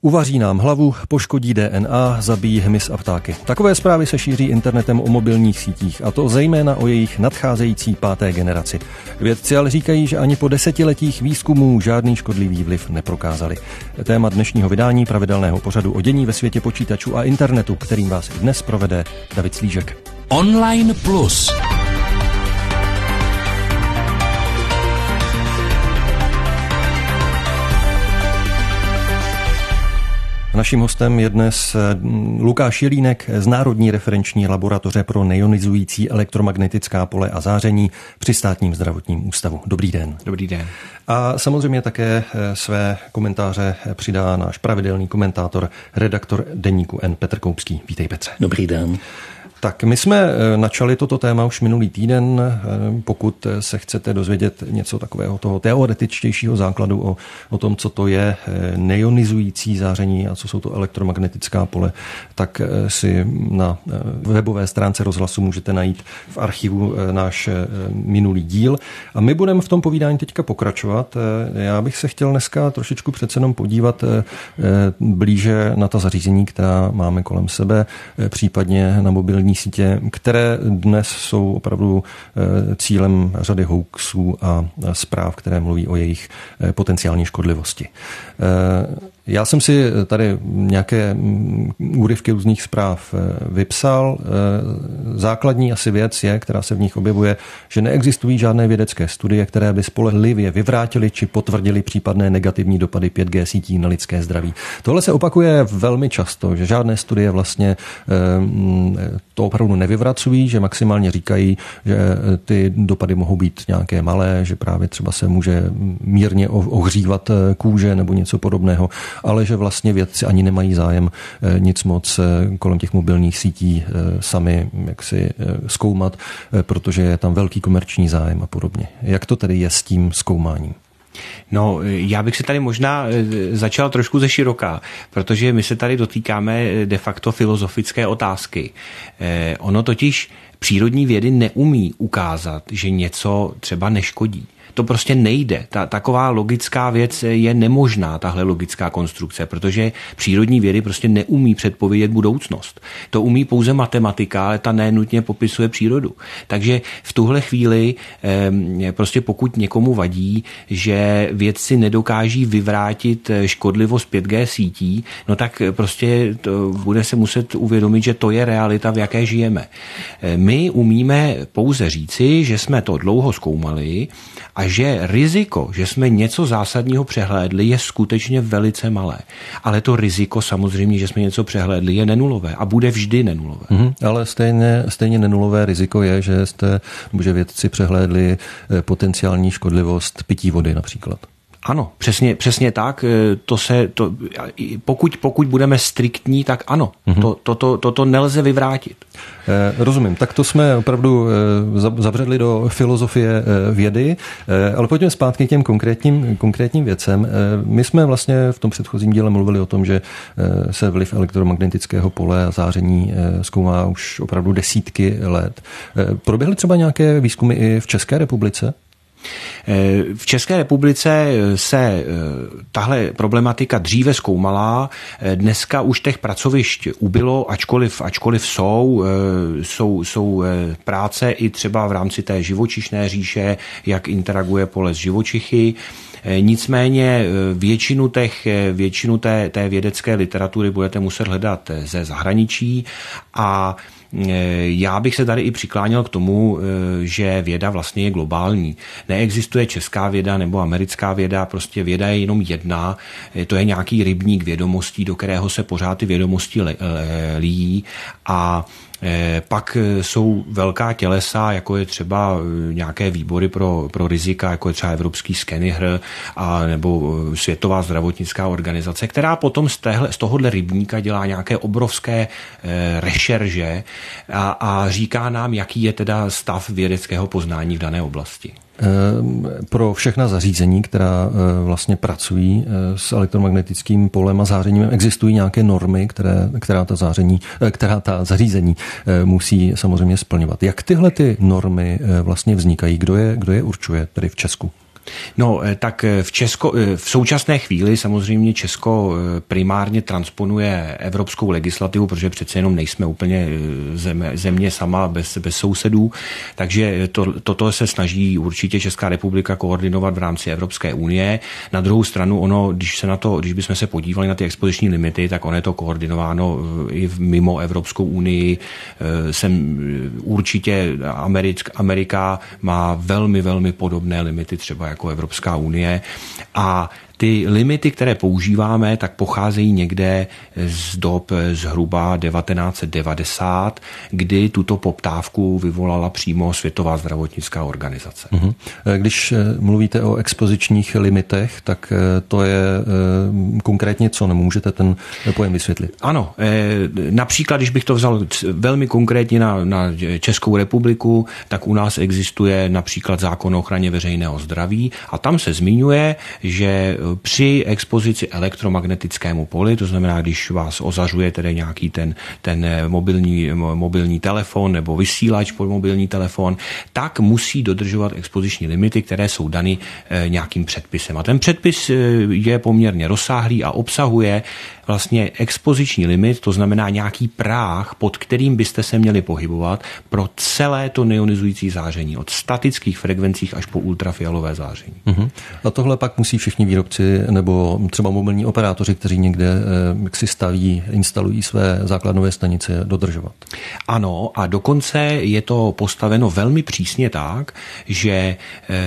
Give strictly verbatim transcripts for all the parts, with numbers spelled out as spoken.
Uvaří nám hlavu, poškodí D N A, zabíjí hmyz a ptáky. Takové zprávy se šíří internetem o mobilních sítích, a to zejména o jejich nadcházející páté generaci. Vědci ale říkají, že ani po desetiletích výzkumů žádný škodlivý vliv neprokázali. Téma dnešního vydání pravidelného pořadu o dění ve světě počítačů a internetu, kterým vás i dnes provede David Slížek. Online Plus. Naším hostem je dnes Lukáš Jelínek z Národní referenční laboratoře pro neionizující elektromagnetická pole a záření při Státním zdravotním ústavu. Dobrý den. Dobrý den. A samozřejmě také své komentáře přidá náš pravidelný komentátor, redaktor deníku N Petr Koupský. Vítej, Petře. Dobrý den. Tak my jsme načali toto téma už minulý týden. Pokud se chcete dozvědět něco takového toho teoretičtějšího základu o, o tom, co to je neionizující záření a co jsou to elektromagnetická pole, tak si na webové stránce Rozhlasu můžete najít v archivu náš minulý díl. A my budeme v tom povídání teďka pokračovat. Já bych se chtěl dneska trošičku přece jenom podívat blíže na ta zařízení, která máme kolem sebe, případně na mobilní sítě, které dnes jsou opravdu cílem řady hoaxů a zpráv, které mluví o jejich potenciální škodlivosti. Já jsem si tady nějaké úryvky různých zpráv vypsal. Základní asi věc je, která se v nich objevuje, že neexistují žádné vědecké studie, které by spolehlivě vyvrátily či potvrdily případné negativní dopady pět G sítí na lidské zdraví. Tohle se opakuje velmi často, že žádné studie vlastně to opravdu nevyvracují, že maximálně říkají, že ty dopady mohou být nějaké malé, že právě třeba se může mírně ohřívat kůže nebo něco podobného, ale že vlastně vědci ani nemají zájem nic moc kolem těch mobilních sítí sami jaksi zkoumat, protože je tam velký komerční zájem a podobně. Jak to tedy je s tím zkoumáním? No, já bych se tady možná začal trošku ze široka, protože my se tady dotýkáme de facto filozofické otázky. Eh, ono totiž přírodní vědy neumí ukázat, že něco třeba neškodí. To prostě nejde. Ta, taková logická věc je nemožná, tahle logická konstrukce, protože přírodní vědy prostě neumí předpovědět budoucnost. To umí pouze matematika, ale ta nenutně popisuje přírodu. Takže v tuhle chvíli eh, prostě pokud někomu vadí, že vědci nedokáží vyvrátit škodlivost pět G sítí, no tak prostě to bude se muset uvědomit, že to je realita, v jaké žijeme. Eh, my umíme pouze říci, že jsme to dlouho zkoumali a že riziko, že jsme něco zásadního přehlédli, je skutečně velice malé. Ale to riziko samozřejmě, že jsme něco přehlédli, je nenulové a bude vždy nenulové. Mm-hmm, ale stejně, stejně nenulové riziko je, že jste, že vědci přehlédli potenciální škodlivost pití vody například. Ano, přesně, přesně tak. To se, to, pokud, pokud budeme striktní, tak ano. Mm-hmm. To, to, to, to, to nelze vyvrátit. Eh, rozumím. Tak to jsme opravdu eh, zabředli do filozofie eh, vědy, eh, ale pojďme zpátky k těm konkrétním, konkrétním věcem. Eh, my jsme vlastně v tom předchozím díle mluvili o tom, že eh, se vliv elektromagnetického pole a záření eh, zkoumá už opravdu desítky let. Eh, proběhly třeba nějaké výzkumy i v České republice? V České republice se tahle problematika dříve zkoumala, dneska už těch pracovišť ubylo, ačkoliv, ačkoliv jsou, jsou, jsou práce i třeba v rámci té živočišné říše, jak interaguje pole s živočichy. Nicméně většinu, těch, většinu té, té vědecké literatury budete muset hledat ze zahraničí a já bych se tady i přikláněl k tomu, že věda vlastně je globální. Neexistuje česká věda nebo americká věda, prostě věda je jenom jedna, to je nějaký rybník vědomostí, do kterého se pořád ty vědomosti lijí a pak jsou velká tělesa, jako je třeba nějaké výbory pro, pro rizika, jako je třeba Evropský Skenihr a nebo Světová zdravotnická organizace, která potom z, téhle, z tohohle rybníka dělá nějaké obrovské e, rešerže a, a říká nám, jaký je teda stav vědeckého poznání v dané oblasti. Pro všechna zařízení, která vlastně pracují s elektromagnetickým polem a zářením, existují nějaké normy, které, která, ta záření, která ta zařízení musí samozřejmě splňovat. Jak tyhle ty normy vlastně vznikají? Kdo je, kdo je určuje tady v Česku? No, tak v Česko, v současné chvíli samozřejmě Česko primárně transponuje evropskou legislativu, protože přece jenom nejsme úplně země, země sama bez, bez sousedů, takže to, toto se snaží určitě Česká republika koordinovat v rámci Evropské unie. Na druhou stranu ono, když se na to, když bychom se podívali na ty expoziční limity, tak ono je to koordinováno i mimo Evropskou unii. Sem určitě Americk, Amerika má velmi, velmi podobné limity třeba jako Evropská unie a ty limity, které používáme, tak pocházejí někde z dob zhruba devatenáct set devadesát, kdy tuto poptávku vyvolala přímo Světová zdravotnická organizace. Uhum. Když mluvíte o expozičních limitech, tak to je konkrétně co? Nemůžete ten pojem vysvětlit? Ano, například, když bych to vzal velmi konkrétně na, na Českou republiku, tak u nás existuje například zákon o ochraně veřejného zdraví a tam se zmiňuje, že při expozici elektromagnetickému poli, to znamená, když vás ozařuje tedy nějaký ten, ten mobilní, mobilní telefon nebo vysílač pod mobilní telefon, tak musí dodržovat expoziční limity, které jsou dany nějakým předpisem. A ten předpis je poměrně rozsáhlý a obsahuje vlastně expoziční limit, to znamená nějaký práh, pod kterým byste se měli pohybovat pro celé to neionizující záření, od statických frekvencích až po ultrafialové záření. Uh-huh. A tohle pak musí všichni výrobci nebo třeba mobilní operátoři, kteří někde jak si staví, instalují své základnové stanice, dodržovat. Ano, a dokonce je to postaveno velmi přísně tak, že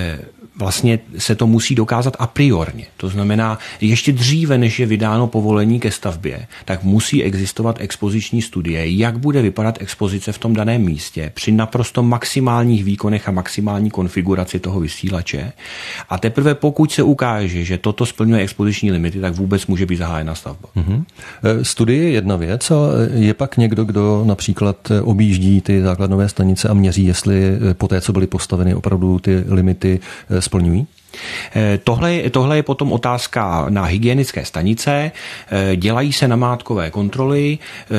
vlastně se to musí dokázat a priorně. To znamená, ještě dříve, než je vydáno povolení ke stavbě, tak musí existovat expoziční studie, jak bude vypadat expozice v tom daném místě při naprosto maximálních výkonech a maximální konfiguraci toho vysílače. A teprve pokud se ukáže, že toto splňuje expoziční limity, tak vůbec může být zahájena stavba. Mm-hmm. Studie je jedna věc, ale je pak někdo, kdo například objíždí ty základnové stanice a měří, jestli po té, co byly postaveny, opravdu ty limity splňují? Tohle, tohle je potom otázka na hygienické stanice, dělají se namátkové kontroly,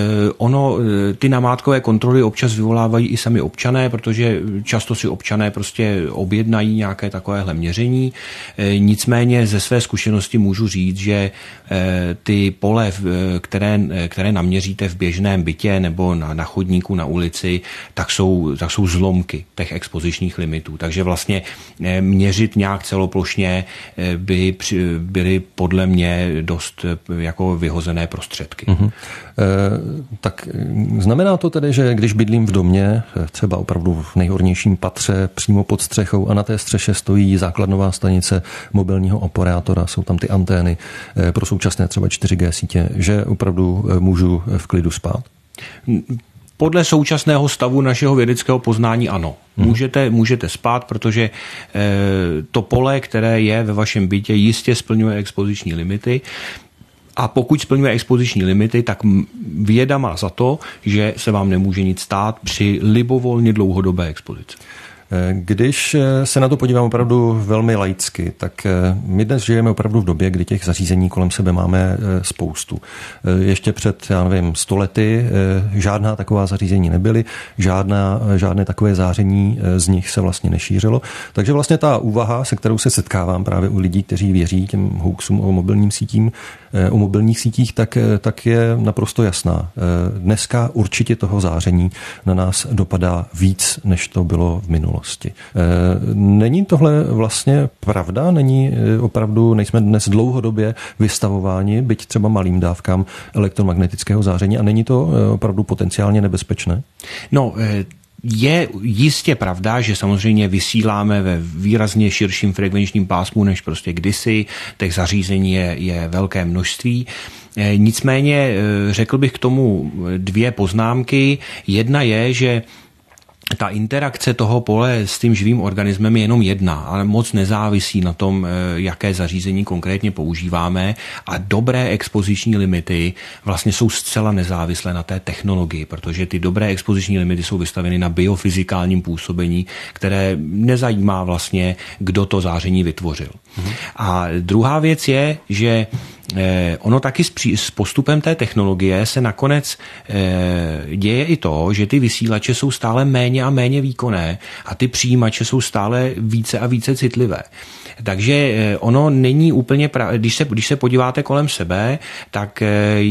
ono, ty namátkové kontroly občas vyvolávají i sami občané, protože často si občané prostě objednají nějaké takovéhle měření, nicméně ze své zkušenosti můžu říct, že ty pole, které, které naměříte v běžném bytě nebo na, na chodníku, na ulici, tak jsou, tak jsou zlomky těch expozičních limitů, takže vlastně měřit nějak celoplošně by byly podle mě dost jako vyhozené prostředky. Uh-huh. E, tak znamená to tedy, že když bydlím v domě, třeba opravdu v nejhornějším patře, přímo pod střechou a na té střeše stojí základnová stanice mobilního operátora, jsou tam ty antény pro současné třeba čtyři G sítě, že opravdu můžu v klidu spát? Podle současného stavu našeho vědeckého poznání ano. Můžete, můžete spát, protože e, to pole, které je ve vašem bytě, jistě splňuje expoziční limity. A pokud splňuje expoziční limity, tak věda má za to, že se vám nemůže nic stát při libovolně dlouhodobé expozici. Když se na to podívám opravdu velmi laicky, tak my dnes žijeme opravdu v době, kdy těch zařízení kolem sebe máme spoustu. Ještě před, já nevím, sto lety žádná taková zařízení nebyly, žádná, žádné takové záření z nich se vlastně nešířilo. Takže vlastně ta úvaha, se kterou se setkávám právě u lidí, kteří věří těm hoaxům o mobilním sítím, o mobilních sítích, tak, tak je naprosto jasná. Dneska určitě toho záření na nás dopadá víc, než to bylo v minulosti. Není tohle vlastně pravda? Není opravdu, nejsme dnes dlouhodobě vystavováni, byť třeba malým dávkám elektromagnetického záření a není to opravdu potenciálně nebezpečné? No, je jistě pravda, že samozřejmě vysíláme ve výrazně širším frekvenčním pásmu než prostě kdysi, těch zařízení je, je velké množství. Nicméně řekl bych k tomu dvě poznámky. Jedna je, že ta interakce toho pole s tím živým organismem je jenom jedna, ale moc nezávisí na tom, jaké zařízení konkrétně používáme a dobré expoziční limity vlastně jsou zcela nezávislé na té technologii, protože ty dobré expoziční limity jsou vystaveny na biofyzikálním působení, které nezajímá vlastně, kdo to záření vytvořil. Mhm. A druhá věc je, že ono taky s postupem té technologie se nakonec děje i to, že ty vysílače jsou stále méně a méně výkonné a ty přijímače jsou stále více a více citlivé. Takže ono není úplně, pra... když se, když se podíváte kolem sebe, tak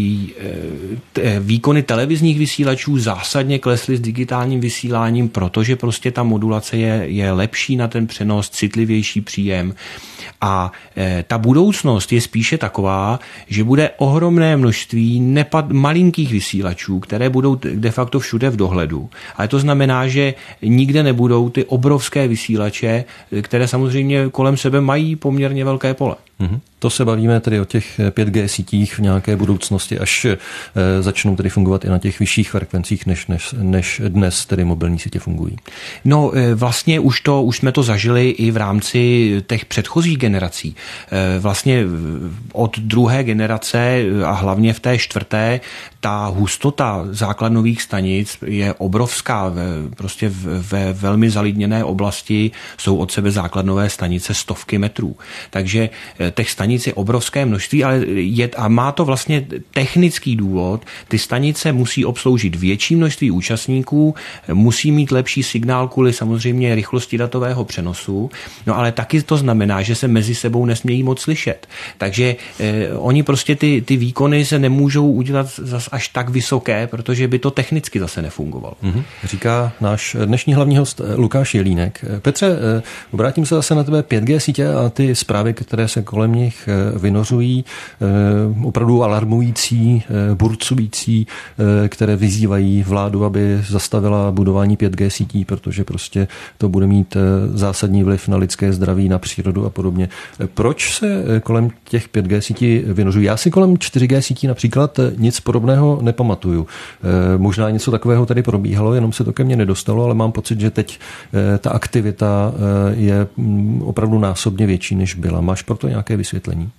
výkony televizních vysílačů zásadně klesly s digitálním vysíláním, protože prostě ta modulace je, je lepší na ten přenos, citlivější příjem. A ta budoucnost je spíše taková, že bude ohromné množství nepad, malinkých vysílačů, které budou de facto všude v dohledu. Ale to znamená, že nikde nebudou ty obrovské vysílače, které samozřejmě kolem sebe mají poměrně velké pole. Mm-hmm. To se bavíme tedy o těch pět G sítích v nějaké budoucnosti, až e, začnou tedy fungovat i na těch vyšších frekvencích, než, než, než dnes tedy mobilní sítě fungují. No e, vlastně už, to, už jsme to zažili i v rámci těch předchozích generací. E, vlastně od druhé generace a hlavně v té čtvrté ta hustota základnových stanic je obrovská. Ve, prostě ve velmi zalidněné oblasti jsou od sebe základnové stanice stovky metrů. Takže těch stanic je obrovské množství, ale je, a má to vlastně technický důvod. Ty stanice musí obsloužit větší množství účastníků, musí mít lepší signál kvůli samozřejmě rychlosti datového přenosu, no ale taky to znamená, že se mezi sebou nesmějí moc slyšet. Takže eh, oni prostě ty, ty výkony se nemůžou udělat zas až tak vysoké, protože by to technicky zase nefungovalo. Mm-hmm. Říká náš dnešní hlavní host Lukáš Jelínek. Petře, eh, obrátím se zase na tebe pět G sítě a ty zprávy, které se kolem nich vynořují, opravdu alarmující, burcující, které vyzývají vládu, aby zastavila budování pět G sítí, protože prostě to bude mít zásadní vliv na lidské zdraví, na přírodu a podobně. Proč se kolem těch pět G sítí vynořují? Já si kolem čtyři G sítí například nic podobného nepamatuju. Možná něco takového tady probíhalo, jenom se to ke mně nedostalo, ale mám pocit, že teď ta aktivita je opravdu násobně větší, než byla. Máš proto nějaké vysvětlení?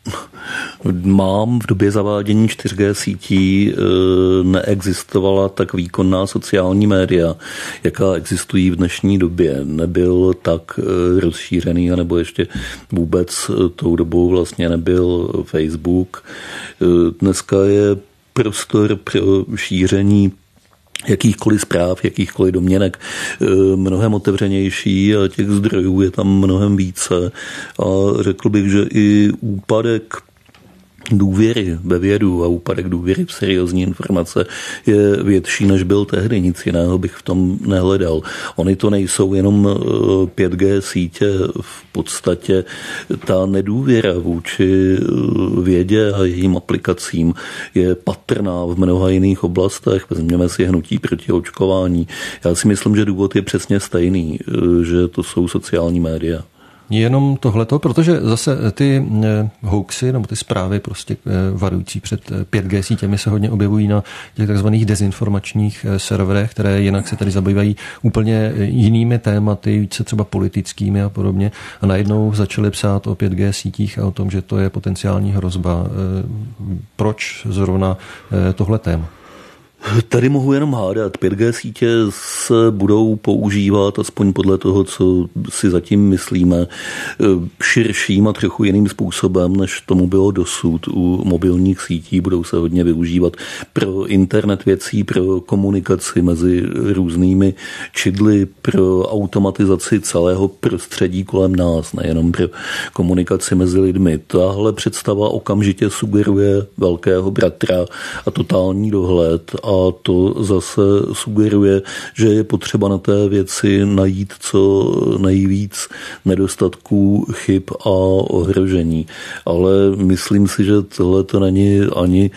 Mám. V době zavádění čtyři G sítí neexistovala tak výkonná sociální média, jaká existují v dnešní době. Nebyl tak rozšířený, nebo ještě vůbec tou dobou vlastně nebyl Facebook. Dneska je prostor pro šíření jakýchkoliv zpráv, jakýchkoliv domněnek mnohem otevřenější a těch zdrojů je tam mnohem více. A řekl bych, že i úpadek důvěry ve vědu a úpadek důvěry v seriózní informace je větší, než byl tehdy. Nic jiného bych v tom nehledal. Ony to nejsou jenom pět G sítě, v podstatě ta nedůvěra vůči vědě a jejím aplikacím je patrná v mnoha jiných oblastech. Vezměme si hnutí proti očkování. Já si myslím, že důvod je přesně stejný, že to jsou sociální média. Jenom tohleto, protože zase ty hoaxy nebo ty zprávy prostě varující před pět G sítěmi se hodně objevují na těch takzvaných dezinformačních serverech, které jinak se tady zabývají úplně jinými tématy, více třeba politickými a podobně. A najednou začali psát o pět G sítích a o tom, že to je potenciální hrozba. Proč zrovna tohle téma? Tady mohu jenom hádat. pět G sítě se budou používat, aspoň podle toho, co si zatím myslíme, širším a trochu jiným způsobem, než tomu bylo dosud. U mobilních sítí budou se hodně využívat pro internet věcí, pro komunikaci mezi různými čidly, pro automatizaci celého prostředí kolem nás, nejenom pro komunikaci mezi lidmi. Tahle představa okamžitě sugeruje velkého bratra a totální dohled a to zase sugeruje, že je potřeba na té věci najít co nejvíc nedostatků, chyb a ohrožení. Ale myslím si, že tohle to není ani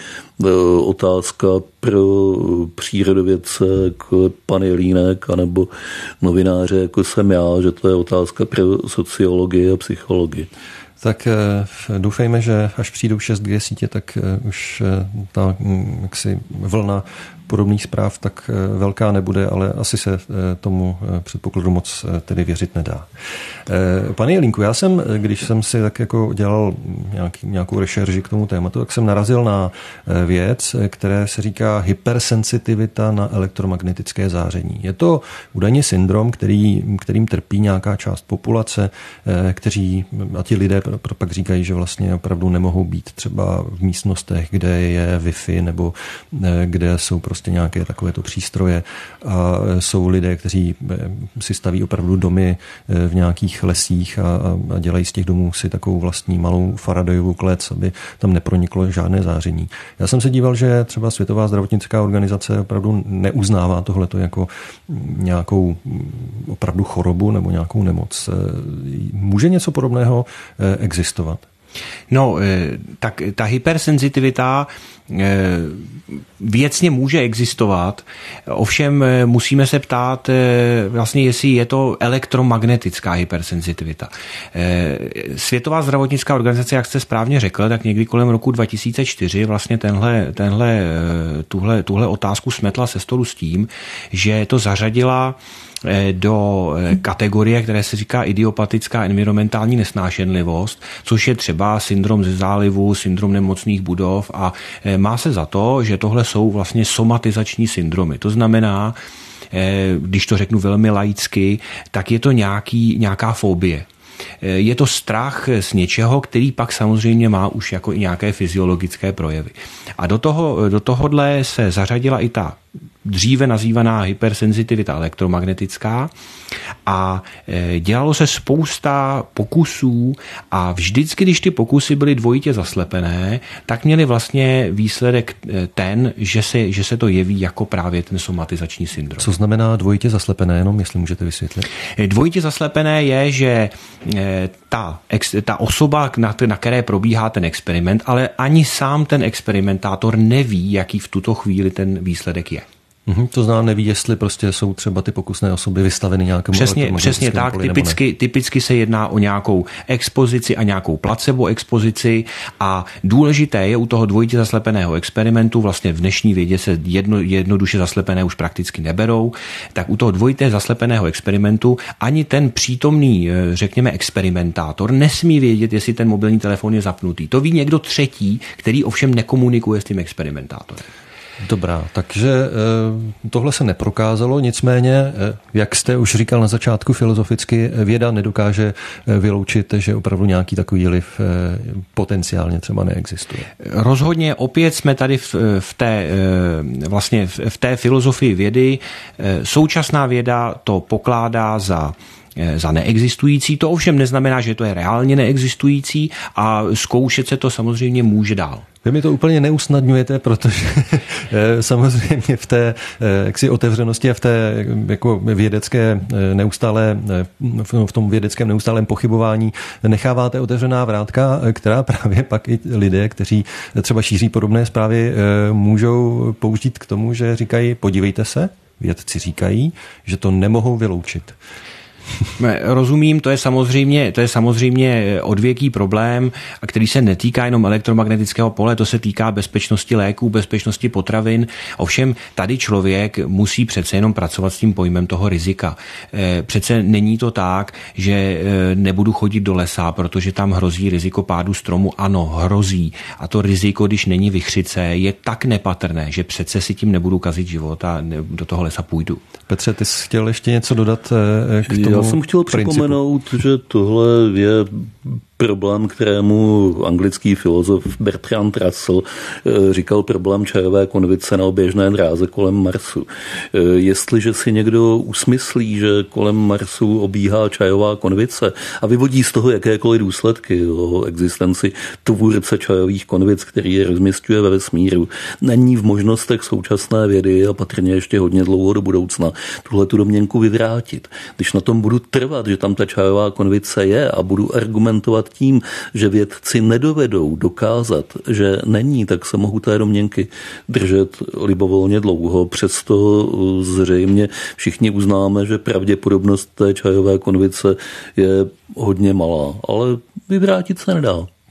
otázka pro přírodovědce jako pan Jelínek anebo novináře jako jsem já, že to je otázka pro sociologii a psychologii. Tak doufejme, že až přijdou šest G sítě, tak už ta jaksi vlna podobných zpráv tak velká nebude, ale asi se tomu předpokladu moc tedy věřit nedá. Pane Jelínku, já jsem, když jsem si tak jako dělal nějaký, nějakou rešerži k tomu tématu, tak jsem narazil na věc, které se říká hypersensitivita na elektromagnetické záření. Je to údajně syndrom, který, kterým trpí nějaká část populace, kteří, a ti lidé pak říkají, že vlastně opravdu nemohou být třeba v místnostech, kde je Wi-Fi nebo kde jsou prostě nějaké takovéto přístroje a jsou lidé, kteří si staví opravdu domy v nějakých lesích a, a dělají z těch domů si takovou vlastní malou Faradayovou klec, aby tam neproniklo žádné záření. Já jsem se díval, že třeba Světová zdravotnická organizace opravdu neuznává tohleto jako nějakou opravdu chorobu nebo nějakou nemoc. Může něco podobného existovat? No, tak ta hypersenzitivita věcně může existovat, ovšem musíme se ptát vlastně, jestli je to elektromagnetická hypersenzitivita. Světová zdravotnická organizace, jak jste správně řekl, tak někdy kolem roku dva tisíce čtyři vlastně tenhle, tenhle, tuhle, tuhle otázku smetla se stolu s tím, že to zařadila do kategorie, které se říká idiopatická environmentální nesnášenlivost, což je třeba syndrom ze zálivu, syndrom nemocných budov a má se za to, že tohle jsou vlastně somatizační syndromy. To znamená, když to řeknu velmi laicky, tak je to nějaký, nějaká fobie. Je to strach z něčeho, který pak samozřejmě má už jako i nějaké fyziologické projevy. A do toho, do tohodle se zařadila i ta dříve nazývaná hypersenzitivita elektromagnetická a dělalo se spousta pokusů a vždycky, když ty pokusy byly dvojitě zaslepené, tak měli vlastně výsledek ten, že se, že se to jeví jako právě ten somatizační syndrom. Co znamená dvojitě zaslepené, jenom jestli můžete vysvětlit? Dvojitě zaslepené je, že ta, ta osoba, na, na které probíhá ten experiment, ale ani sám ten experimentátor neví, jaký v tuto chvíli ten výsledek je. Mm-hmm, to znamená, neví, jestli prostě jsou třeba ty pokusné osoby vystaveny nějakému přesně, přesně tak, typicky, typicky se jedná o nějakou expozici a nějakou placebo expozici a důležité je u toho dvojitě zaslepeného experimentu, vlastně v dnešní vědě se jedno, jednoduše zaslepené už prakticky neberou, tak u toho dvojitě zaslepeného experimentu ani ten přítomný, řekněme, experimentátor nesmí vědět, jestli ten mobilní telefon je zapnutý. To ví někdo třetí, který ovšem nekomunikuje s tím experimentátorem. Dobrá, takže tohle se neprokázalo, nicméně, jak jste už říkal na začátku filozoficky, věda nedokáže vyloučit, že opravdu nějaký takový vliv potenciálně třeba neexistuje. Rozhodně opět jsme tady v, v té vlastně v té filozofii vědy. Současná věda to pokládá za za neexistující. To ovšem neznamená, že to je reálně neexistující a zkoušet se to samozřejmě může dál. Vy mi to úplně neusnadňujete, protože samozřejmě v té jaksi otevřenosti a v té jako vědecké neustále, v tom vědeckém neustálém pochybování necháváte otevřená vrátka, která právě pak i lidé, kteří třeba šíří podobné zprávy, můžou použít k tomu, že říkají, podívejte se, vědci říkají, že to nemohou vyloučit. Rozumím, to je samozřejmě, to je samozřejmě odvěký problém, který se netýká jenom elektromagnetického pole, to se týká bezpečnosti léků, bezpečnosti potravin. Ovšem tady člověk musí přece jenom pracovat s tím pojmem toho rizika. Přece není to tak, že nebudu chodit do lesa, protože tam hrozí riziko pádu stromu. Ano, hrozí. A to riziko, když není vichřice, je tak nepatrné, že přece si tím nebudu kazit život a do toho lesa půjdu. Petře, ty jsi chtěl ještě něco dodat k tomu? Já jsem chtěl principu. Připomenout, že tohle je problém, kterému anglický filozof Bertrand Russell říkal problém čajové konvice na oběžné dráze kolem Marsu. Jestliže si někdo usmyslí, že kolem Marsu obíhá čajová konvice a vyvodí z toho jakékoliv důsledky o existenci tvůrce čajových konvic, který je rozmisťuje ve vesmíru, není v možnostech současné vědy a patrně ještě hodně dlouho do budoucna tuhle tu domněnku vyvrátit. Když na tom budu trvat, že tam ta čajová konvice je a budu argumentovat tím, že vědci nedovedou dokázat, že není, tak se mohu té domněnky držet libovolně dlouho. Přesto zřejmě všichni uznáme, že pravděpodobnost té čajové konvice je hodně malá, ale vyvrátit se nedá.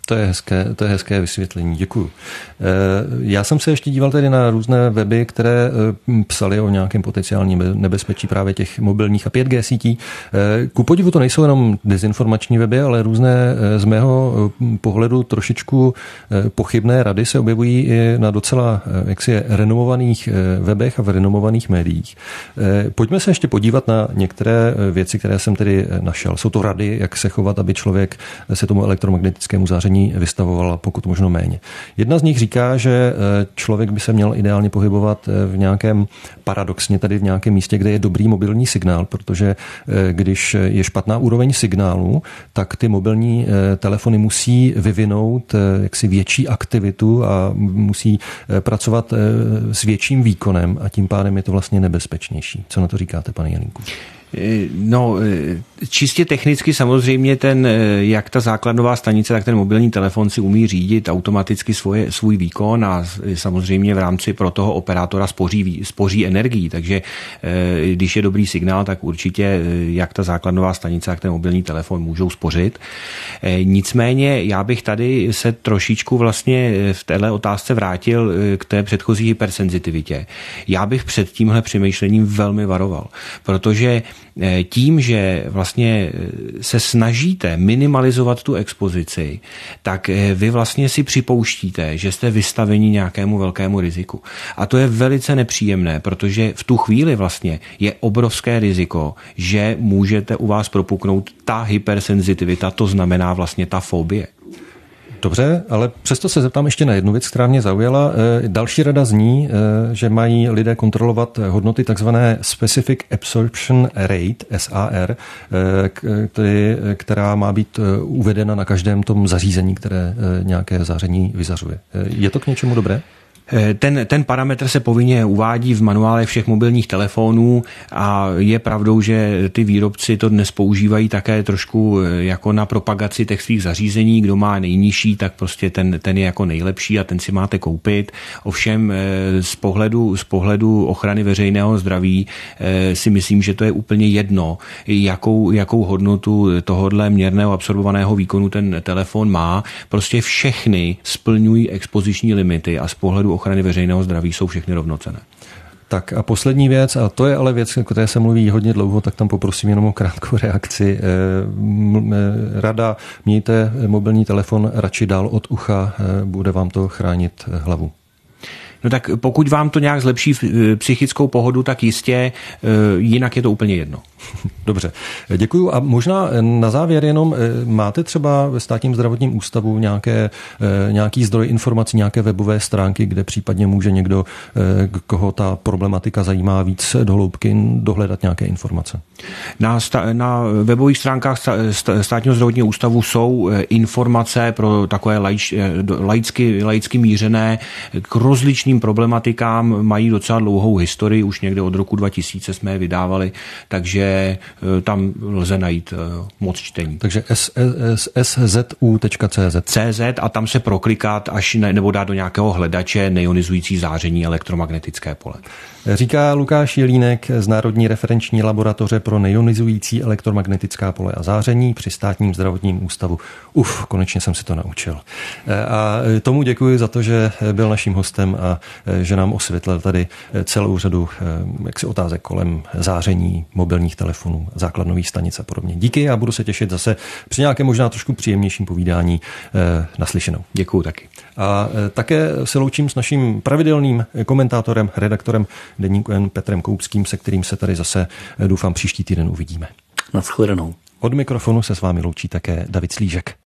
To je hezké, to je hezké vysvětlení, děkuju. Já jsem se ještě díval tedy na různé weby, které psaly o nějakém potenciálním nebezpečí právě těch mobilních a pět G sítí. Ku podivu to nejsou jenom dezinformační weby, ale různé z mého pohledu trošičku pochybné rady se objevují i na docela jaksi renomovaných webech a v renomovaných médiích. Pojďme se ještě podívat na některé věci, které jsem tedy našel. Jsou to rady, jak se chovat, aby člověk se tomu elektromagnetickému záření vystavovala pokud možno méně. Jedna z nich říká, že člověk by se měl ideálně pohybovat v nějakém, paradoxně tady v nějakém místě, kde je dobrý mobilní signál, protože když je špatná úroveň signálu, tak ty mobilní telefony musí vyvinout jaksi větší aktivitu a musí pracovat s větším výkonem a tím pádem je to vlastně nebezpečnější. Co na to říkáte, pane Jelínku? No, čistě technicky samozřejmě ten, jak ta základnová stanice, tak ten mobilní telefon si umí řídit automaticky svoje, svůj výkon a samozřejmě v rámci pro toho operátora spoří, spoří energii, takže když je dobrý signál, tak určitě jak ta základnová stanice, tak ten mobilní telefon můžou spořit. Nicméně já bych tady se trošičku vlastně v téhle otázce vrátil k té předchozí hypersenzitivitě. Já bych před tímhle přemýšlením velmi varoval, protože tím, že vlastně se snažíte minimalizovat tu expozici, tak vy vlastně si připouštíte, že jste vystaveni nějakému velkému riziku. A to je velice nepříjemné, protože v tu chvíli vlastně je obrovské riziko, že můžete u vás propuknout ta hypersenzitivita, to znamená vlastně ta fobie. Dobře, ale přesto se zeptám ještě na jednu věc, která mě zaujala. Další rada zní, že mají lidé kontrolovat hodnoty takzvané Specific Absorption Rate, S A R, která má být uvedena na každém tom zařízení, které nějaké záření vyzařuje. Je to k něčemu dobré? Ten, ten parametr se povinně uvádí v manuálech všech mobilních telefonů a je pravdou, že ty výrobci to dnes používají také trošku jako na propagaci těch svých zařízení. Kdo má nejnižší, tak prostě ten, ten je jako nejlepší a ten si máte koupit. Ovšem z pohledu, z pohledu ochrany veřejného zdraví si myslím, že to je úplně jedno, jakou, jakou hodnotu tohodle měrného absorbovaného výkonu ten telefon má. Prostě všechny splňují expoziční limity a z pohledu ochrany veřejného zdraví jsou všechny rovnocenné. Tak a poslední věc, a to je ale věc, o které se mluví hodně dlouho, tak tam poprosím jenom o krátkou reakci. Rada, mějte mobilní telefon radši dál od ucha, bude vám to chránit hlavu. No tak pokud vám to nějak zlepší psychickou pohodu, tak jistě, jinak je to úplně jedno. Dobře, děkuju. A možná na závěr jenom, máte třeba ve Státním zdravotním ústavu nějaké, nějaký zdroj informací, nějaké webové stránky, kde případně může někdo, koho ta problematika zajímá víc do hloubky, dohledat nějaké informace? Na, sta, na webových stránkách Státního zdravotního ústavu jsou informace pro takové laič, laicky, laicky mířené k rozličným problematikám, mají docela dlouhou historii, už někde od roku dva tisíce jsme je vydávali, takže tam lze najít moc čtení. Takže s z u tečka c z. C Z a tam se proklikat až ne, nebo dát do nějakého hledače neionizující záření elektromagnetické pole. Říká Lukáš Jelínek z Národní referenční laboratoře pro neionizující elektromagnetická pole a záření při Státním zdravotním ústavu. Uf, konečně jsem si to naučil. A tomu děkuji za to, že byl naším hostem a že nám osvětlil tady celou řadu jaksi otázek kolem záření mobilních telefonů, základnových stanic a podobně. Díky a budu se těšit zase při nějakém možná trošku příjemnějším povídání naslyšenou. Děkuji taky. A také se loučím s naším pravidelným komentátorem, redaktorem Deníku N Petrem Koupským, se kterým se tady zase doufám příští týden uvidíme. Naschledanou. Od mikrofonu se s vámi loučí také David Slížek.